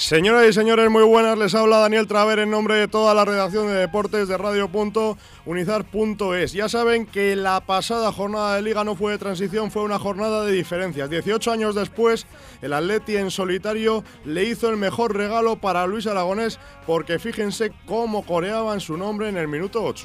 Señoras y señores, muy buenas, les habla Daniel Traver en nombre de toda la redacción de deportes de radio.unizar.es. Ya saben que la pasada jornada de Liga no fue de transición, fue una jornada de diferencias. 18 años después, el Atleti en solitario le hizo el mejor regalo para Luis Aragonés, porque fíjense cómo coreaban su nombre en el minuto 8.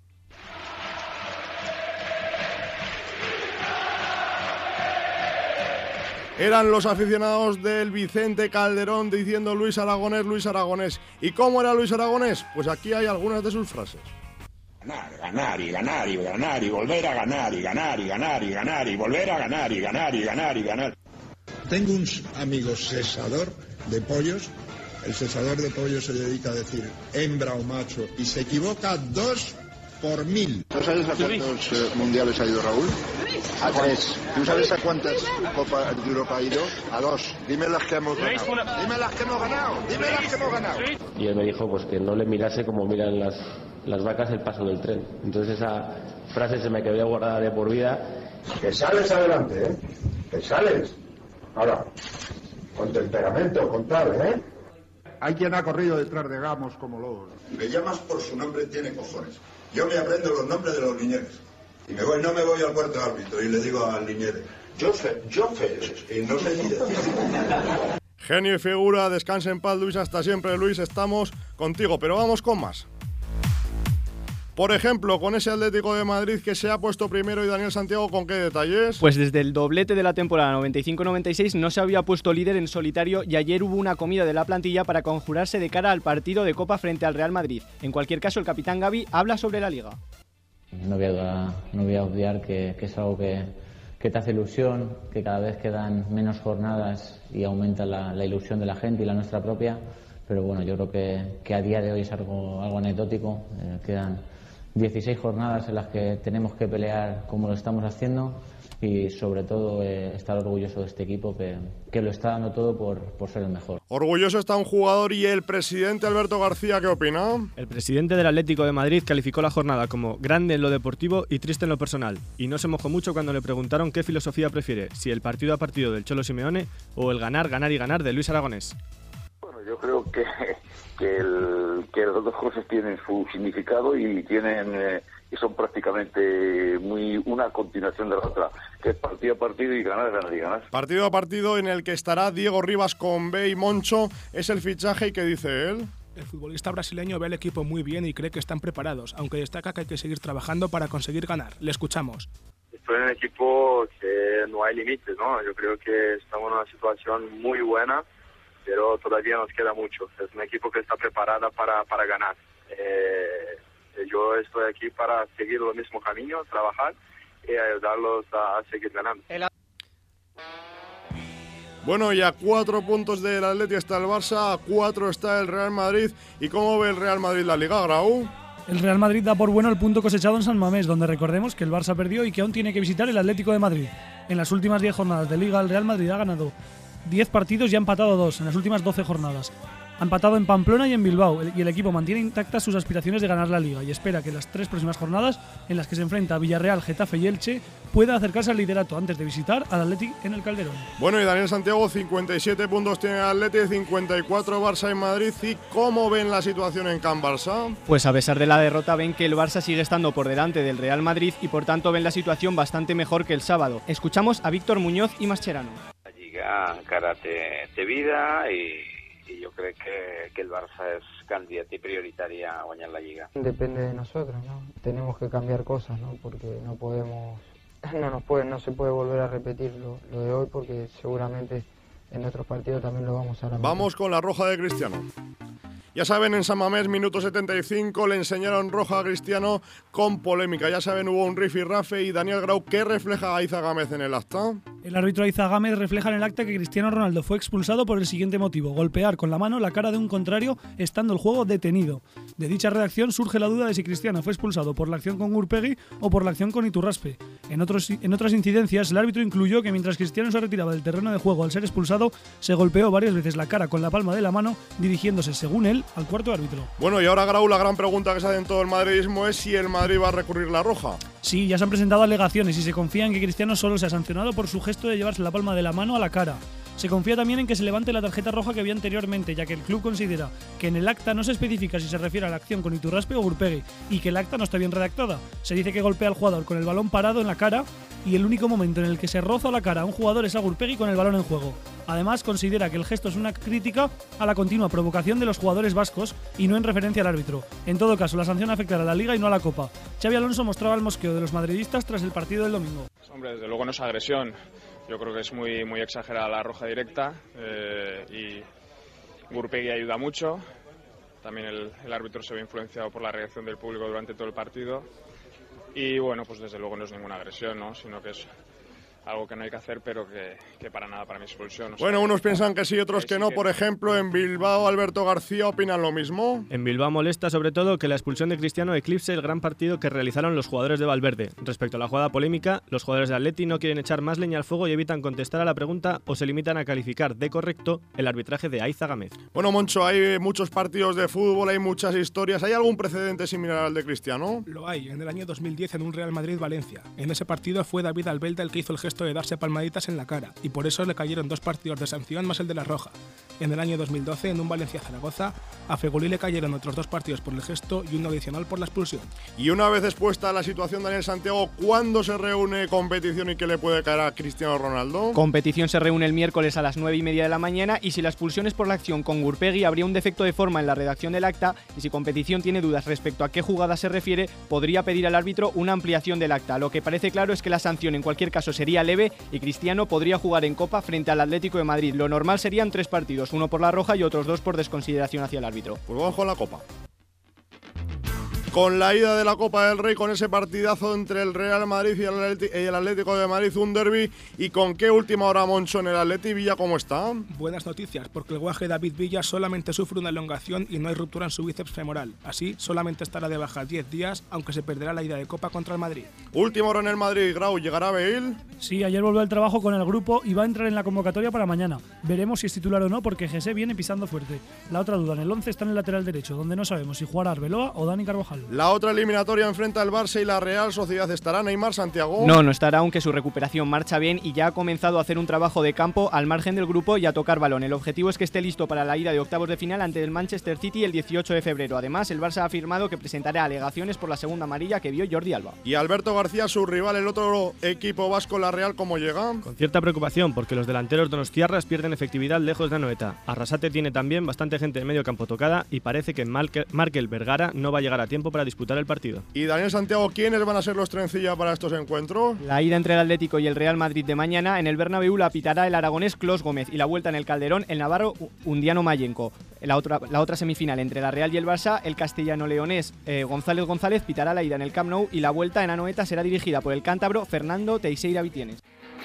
Eran los aficionados del Vicente Calderón diciendo Luis Aragonés, Luis Aragonés. ¿Y cómo era Luis Aragonés? Pues aquí hay algunas de sus frases. Ganar, ganar y ganar y ganar y volver a ganar y ganar y ganar y ganar y volver a ganar y ganar y ganar y ganar. Tengo un amigo cesador de pollos. El cesador de pollos se dedica a decir hembra o macho y se equivoca 2 por 1000. ¿Tú sabes a cuántos mundiales ha ido Raúl? A 3. ¿Tú sabes a cuántas Copas de Europa ha ido? A 2. Dime las que hemos ganado. Dime las que hemos ganado. Dime las que hemos ganado. Y él me dijo pues que no le mirase como miran las vacas el paso del tren. Entonces esa frase se me quedó guardada de por vida. Que sales adelante, ¿eh? Que sales. Ahora, con temperamento, con tal, ¿eh? Hay quien ha corrido detrás de Gamos como lobos. Me llamas por su nombre, tiene cojones. Yo me aprendo los nombres de los Liñeres. Y no me voy al cuarto árbitro y le digo al Liñeres, yo sé, y no sé ni decir. Genio y figura, descansa en paz, Luis, hasta siempre, Luis, estamos contigo, pero vamos con más. Por ejemplo, con ese Atlético de Madrid que se ha puesto primero, y Daniel Santiago, ¿con qué detalles? Pues desde el doblete de la temporada 95-96 no se había puesto líder en solitario y ayer hubo una comida de la plantilla para conjurarse de cara al partido de Copa frente al Real Madrid. En cualquier caso, el capitán Gavi habla sobre la Liga. No voy a obviar que es algo que te hace ilusión, que cada vez quedan menos jornadas y aumenta la ilusión de la gente y la nuestra propia, pero bueno, yo creo que a día de hoy es algo anecdótico. Quedan 16 jornadas en las que tenemos que pelear como lo estamos haciendo y sobre todo estar orgulloso de este equipo que lo está dando todo por ser el mejor. Orgulloso está un jugador. ¿Y el presidente Alberto García qué opina? El presidente del Atlético de Madrid calificó la jornada como grande en lo deportivo y triste en lo personal, y no se mojó mucho cuando le preguntaron qué filosofía prefiere, si el partido a partido del Cholo Simeone o el ganar, ganar y ganar de Luis Aragonés. Bueno, yo creo que las dos cosas tienen su significado y son prácticamente una continuación de la otra, que es partido a partido y ganar, ganar y ganar. Partido a partido en el que estará Diego Rivas con B y Moncho, es el fichaje. ¿Y qué dice él? El futbolista brasileño ve al equipo muy bien y cree que están preparados, aunque destaca que hay que seguir trabajando para conseguir ganar. Le escuchamos. Estoy en un equipo que no hay límites, ¿no? Yo creo que estamos en una situación muy buena, pero todavía nos queda mucho. Es un equipo que está preparada para ganar. Yo estoy aquí para seguir el mismo camino, trabajar y ayudarlos a seguir ganando. Bueno, y a 4 puntos del Atleti está el Barça, a 4 está el Real Madrid. ¿Y cómo ve el Real Madrid la Liga, Grau? El Real Madrid da por bueno el punto cosechado en San Mamés, donde recordemos que el Barça perdió y que aún tiene que visitar el Atlético de Madrid. En las últimas 10 jornadas de Liga, el Real Madrid ha ganado 10 partidos y ha empatado 2 en las últimas 12 jornadas. Ha empatado en Pamplona y en Bilbao, y el equipo mantiene intactas sus aspiraciones de ganar la Liga y espera que las 3 próximas jornadas, en las que se enfrenta a Villarreal, Getafe y Elche, pueda acercarse al liderato antes de visitar al Athletic en el Calderón. Bueno, y Daniel Santiago, 57 puntos tiene el Athletic, 54 Barça en Madrid. ¿Y cómo ven la situación en Can Barça? Pues a pesar de la derrota ven que el Barça sigue estando por delante del Real Madrid y por tanto ven la situación bastante mejor que el sábado. Escuchamos a Víctor Muñoz y Mascherano. La Lliga encara té vida i yo creo que el Barça es candidato y prioritario a ganar la Liga. Depende de nosotros, ¿no? Tenemos que cambiar cosas, ¿no? Porque no se puede volver a repetir lo de hoy, porque seguramente en otros partidos también lo vamos a repetir. Vamos con la roja de Cristiano. Ya saben, en San Mamés, minuto 75, le enseñaron roja a Cristiano con polémica. Ya saben, hubo un rifirrafe. Y Daniel Grau, ¿qué refleja Aiza Gámez en el acta? El árbitro Aiza Gámez refleja en el acta que Cristiano Ronaldo fue expulsado por el siguiente motivo: golpear con la mano la cara de un contrario estando el juego detenido. De dicha redacción surge la duda de si Cristiano fue expulsado por la acción con Gurpegui o por la acción con Iturraspe. En otras incidencias, el árbitro incluyó que mientras Cristiano se retiraba del terreno de juego al ser expulsado, se golpeó varias veces la cara con la palma de la mano, dirigiéndose, según él, al cuarto árbitro. Bueno, y ahora, Grau, la gran pregunta que se hace en todo el madridismo es si el Madrid va a recurrir la roja. Sí, ya se han presentado alegaciones y se confía en que Cristiano solo se ha sancionado por su gesto de llevarse la palma de la mano a la cara. Se confía también en que se levante la tarjeta roja que había anteriormente, ya que el club considera que en el acta no se especifica si se refiere a la acción con Iturraspe o Gurpegui y que el acta no está bien redactada. Se dice que golpea al jugador con el balón parado en la cara y el único momento en el que se roza la cara a un jugador es a Gurpegui con el balón en juego. Además, considera que el gesto es una crítica a la continua provocación de los jugadores vascos y no en referencia al árbitro. En todo caso, la sanción afectará a la Liga y no a la Copa. Xabi Alonso mostraba el mosqueo de los madridistas tras el partido del domingo. Hombre, desde luego no es agresión. Yo creo que es muy exagerada la roja directa y Gurpegui ayuda mucho. También el árbitro se ve influenciado por la reacción del público durante todo el partido. Y bueno, pues desde luego no es ninguna agresión, ¿no? Sino que es algo que no hay que hacer, pero que para nada, para mi expulsión. Bueno, unos piensan que sí, otros que no. Por ejemplo, en Bilbao, Alberto García opinan lo mismo. En Bilbao molesta sobre todo que la expulsión de Cristiano eclipse el gran partido que realizaron los jugadores de Valverde. Respecto a la jugada polémica, los jugadores de Atleti no quieren echar más leña al fuego y evitan contestar a la pregunta o se limitan a calificar de correcto el arbitraje de Aiza Gámez. Bueno, Moncho, hay muchos partidos de fútbol, hay muchas historias. ¿Hay algún precedente similar al de Cristiano? Lo hay, en el año 2010 en un Real Madrid-Valencia. En ese partido fue David Albelda el que hizo el gesto de darse palmaditas en la cara, y por eso le cayeron 2 partidos de sanción más el de la roja. En el año 2012, en un Valencia-Zaragoza, a Fegulí le cayeron otros 2 partidos por el gesto y uno adicional por la expulsión. Y una vez expuesta la situación, Daniel Santiago, ¿cuándo se reúne competición y qué le puede caer a Cristiano Ronaldo? Competición se reúne el miércoles a las 9:30 de la mañana y si la expulsión es por la acción con Gurpegui habría un defecto de forma en la redacción del acta y si competición tiene dudas respecto a qué jugada se refiere, podría pedir al árbitro una ampliación del acta. Lo que parece claro es que la sanción en cualquier caso sería leve y Cristiano podría jugar en Copa frente al Atlético de Madrid. Lo normal serían 3 partidos, uno por la roja y otros 2 por desconsideración hacia el árbitro. Pues vamos con la Copa. Con la ida de la Copa del Rey, con ese partidazo entre el Real Madrid y el Atlético de Madrid, un derbi. ¿Y con qué última hora, Moncho, en el Atleti? Villa, ¿cómo está? Buenas noticias, porque el guaje David Villa solamente sufre una elongación y no hay ruptura en su bíceps femoral. Así, solamente estará de baja 10 días, aunque se perderá la ida de Copa contra el Madrid. Última hora en el Madrid, Grau, ¿llegará Bale? Sí, ayer volvió al trabajo con el grupo y va a entrar en la convocatoria para mañana. Veremos si es titular o no, porque José viene pisando fuerte. La otra duda en el 11 está en el lateral derecho, donde no sabemos si jugará Arbeloa o Dani Carvajal. La otra eliminatoria enfrenta al Barça y la Real Sociedad. ¿Estará Neymar, Santiago? No estará, aunque su recuperación marcha bien y ya ha comenzado a hacer un trabajo de campo al margen del grupo y a tocar balón. El objetivo es que esté listo para la ida de octavos de final ante el Manchester City el 18 de febrero. Además, el Barça ha afirmado que presentará alegaciones por la segunda amarilla que vio Jordi Alba. Y Alberto García, su rival, el otro equipo vasco, la Real, ¿cómo llega? Con cierta preocupación, porque los delanteros donostiarras pierden efectividad lejos de Anoeta. Arrasate tiene también bastante gente en medio campo tocada y parece que Markel Vergara no va a llegar a tiempo para disputar el partido. Y Daniel Santiago, ¿quiénes van a ser los trencilla para estos encuentros? La ida entre el Atlético y el Real Madrid de mañana en el Bernabéu la pitará el aragonés Clos Gómez y la vuelta en el Calderón el navarro Undiano Mayenco. La otra semifinal entre la Real y el Barça, el castellano-leonés González González pitará la ida en el Camp Nou y la vuelta en Anoeta será dirigida por el cántabro Fernando Teixeira Vitienes.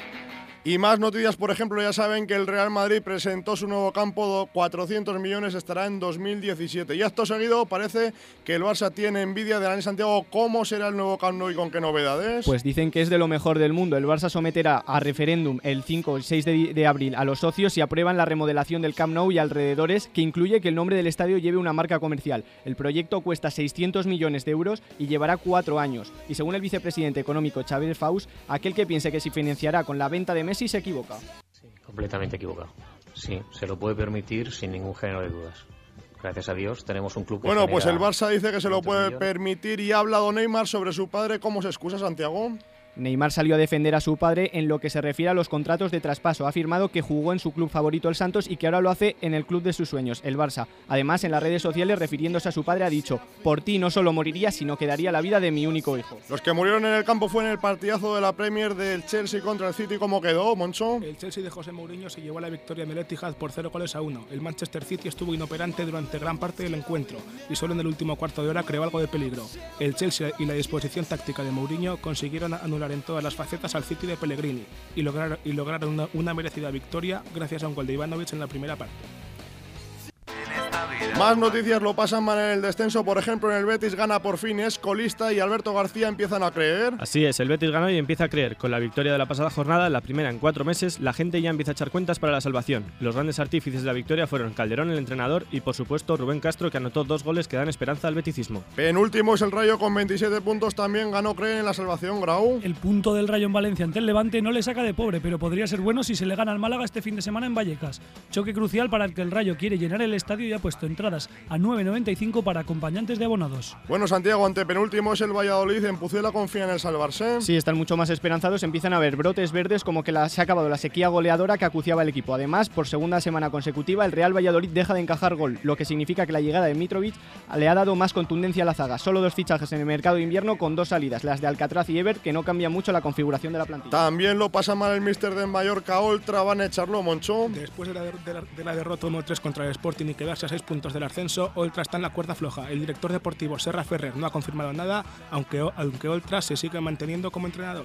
Y más noticias, por ejemplo, ya saben que el Real Madrid presentó su nuevo campo, 400 millones, estará en 2017. Y acto seguido parece que el Barça tiene envidia de Dani Santiago. ¿Cómo será el nuevo Camp Nou y con qué novedades? Pues dicen que es de lo mejor del mundo. El Barça someterá a referéndum el 5 o el 6 de abril a los socios si aprueban la remodelación del Camp Nou y alrededores, que incluye que el nombre del estadio lleve una marca comercial. El proyecto cuesta 600 millones de euros y llevará 4 años. Y según el vicepresidente económico Xavier Faus, aquel que piense que se financiará con la venta de Messi se equivoca. Sí, completamente equivocado. Sí, se lo puede permitir sin ningún género de dudas. Gracias a Dios tenemos un club que Bueno, pues el Barça dice que se lo puede permitir y ha hablado Neymar sobre su padre. ¿Cómo se excusa, Santiago? Neymar salió a defender a su padre en lo que se refiere a los contratos de traspaso. Ha afirmado que jugó en su club favorito, el Santos, y que ahora lo hace en el club de sus sueños, el Barça. Además, en las redes sociales, refiriéndose a su padre, ha dicho: por ti no solo moriría, sino que daría la vida de mi único hijo. Los que murieron en el campo fue en el partidazo de la Premier del Chelsea contra el City. ¿Cómo quedó, Moncho? El Chelsea de José Mourinho se llevó la victoria en el Etihad por 0-1. El Manchester City estuvo inoperante durante gran parte del encuentro y solo en el último cuarto de hora creó algo de peligro. El Chelsea y la disposición táctica de Mourinho consiguieron anular en todas las facetas al City de Pellegrini y lograron una merecida victoria gracias a un gol de Ivanovic en la primera parte. Más noticias lo pasan mal en el descenso. Por ejemplo, en el Betis gana por fin, es colista y Alberto García empiezan a creer. Así es, el Betis ganó y empieza a creer. Con la victoria de la pasada jornada, la primera en 4 meses, la gente ya empieza a echar cuentas para la salvación. Los grandes artífices de la victoria fueron Calderón, el entrenador, y por supuesto Rubén Castro, que anotó 2 goles que dan esperanza al beticismo. Penúltimo es el Rayo con 27 puntos, también ganó creen en la salvación, Grau. El punto del Rayo en Valencia ante el Levante no le saca de pobre, pero podría ser bueno si se le gana al Málaga este fin de semana en Vallecas. Choque crucial para el que el Rayo quiere llenar el estadio y ha puesto entradas a 9,95 para acompañantes de abonados. Bueno, Santiago, antepenúltimo es el Valladolid, en Pucela confía en el salvarse. Sí, están mucho más esperanzados, empiezan a ver brotes verdes como que se ha acabado la sequía goleadora que acuciaba el equipo. Además, por segunda semana consecutiva, el Real Valladolid deja de encajar gol, lo que significa que la llegada de Mitrovic le ha dado más contundencia a la zaga. Solo 2 fichajes en el mercado de invierno con 2 salidas, las de Alcatraz y Ever, que no cambia mucho la configuración de la plantilla. También lo pasa mal el míster de Mallorca, Oltra, van a echarlo, Moncho. Después de la derrota 1-3 contra el Sporting y quedarse a 6 puntos del ascenso, Oltra está en la cuerda floja. El director deportivo Serra Ferrer no ha confirmado nada, aunque Oltra se sigue manteniendo como entrenador.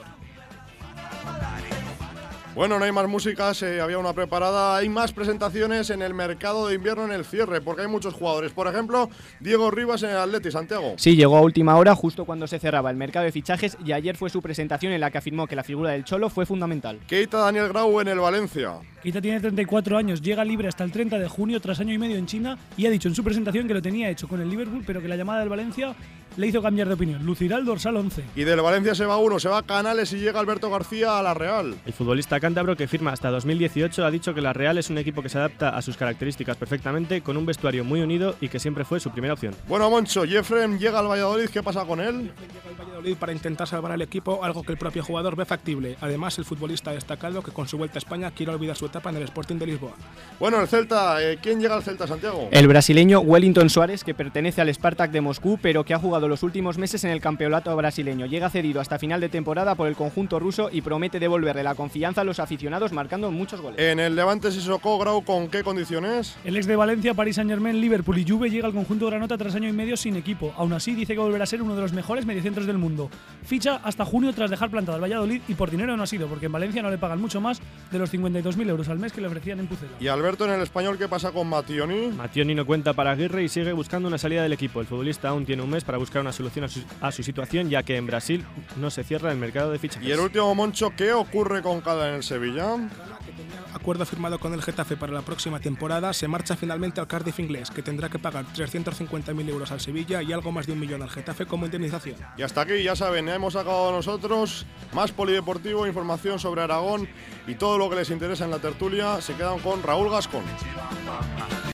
Bueno, no hay más músicas, había una preparada. Hay más presentaciones en el mercado de invierno en el cierre, porque hay muchos jugadores. Por ejemplo, Diego Rivas en el Atleti, Santiago. Sí, llegó a última hora, justo cuando se cerraba el mercado de fichajes, y ayer fue su presentación en la que afirmó que la figura del Cholo fue fundamental. Keita Daniel Grau en el Valencia. Keita tiene 34 años, llega libre hasta el 30 de junio tras año y medio en China y ha dicho en su presentación que lo tenía hecho con el Liverpool, pero que la llamada del Valencia le hizo cambiar de opinión. Lucirá el dorsal 11. Y del Valencia se va uno, se va Canales y llega Alberto García a la Real. El futbolista cántabro, que firma hasta 2018, ha dicho que la Real es un equipo que se adapta a sus características perfectamente, con un vestuario muy unido y que siempre fue su primera opción. Bueno, Moncho, Jeffrey llega al Valladolid, ¿qué pasa con él? Llega al Valladolid para intentar salvar al equipo, algo que el propio jugador ve factible. Además, el futbolista ha destacado que con su vuelta a España quiere olvidar su etapa en el Sporting de Lisboa. Bueno, el Celta, ¿quién llega al Celta, Santiago? El brasileño Wellington Suárez, que pertenece al Spartak de Moscú, pero que ha jugado los últimos meses en el campeonato brasileño. Llega cedido hasta final de temporada por el conjunto ruso y promete devolverle la confianza a los aficionados marcando muchos goles. En el Levante Sissoko, Grau, ¿con qué condiciones? El ex de Valencia, Paris Saint-Germain, Liverpool y Juve llega al conjunto granota tras año y medio sin equipo. Aún así, dice que volverá a ser uno de los mejores mediocentros del mundo. Ficha hasta junio tras dejar plantado al Valladolid y por dinero no ha sido, porque en Valencia no le pagan mucho más de los 52.000 euros al mes que le ofrecían en Pucela. Y Alberto, en el Español, ¿qué pasa con Mattioni? Mattioni no cuenta para Aguirre y sigue buscando una salida del equipo. El futbolista aún tiene un mes para buscar una solución a su situación, ya que en Brasil no se cierra el mercado de fichajes. Y el último, Moncho, ¿qué ocurre con Cala en el Sevilla? Que tenía acuerdo firmado con el Getafe para la próxima temporada, se marcha finalmente al Cardiff inglés, que tendrá que pagar 350.000 euros al Sevilla y algo más de 1 millón al Getafe como indemnización. Y hasta aquí, ya saben, hemos acabado nosotros. Más polideportivo, información sobre Aragón y todo lo que les interesa en la tertulia. Se quedan con Raúl Gascón.